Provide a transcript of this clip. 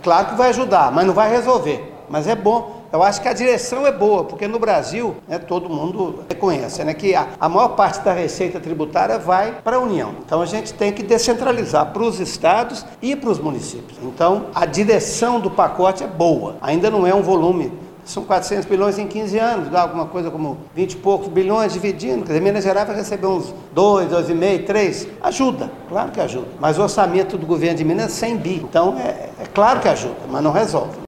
claro que vai ajudar, mas não vai resolver. Mas é bom. Eu acho que a direção é boa, porque no Brasil, todo mundo reconhece, que a maior parte da receita tributária vai para a União. Então a gente tem que descentralizar para os estados e para os municípios. Então a direção do pacote é boa, ainda não é um volume. São 400 bilhões em 15 anos, dá alguma coisa como 20 e poucos bilhões dividindo. Quer dizer, Minas Gerais vai receber uns 2, 2,5, 3. Ajuda, claro que ajuda. Mas o orçamento do governo de Minas é 100 bi. Então é claro que ajuda, mas não resolve.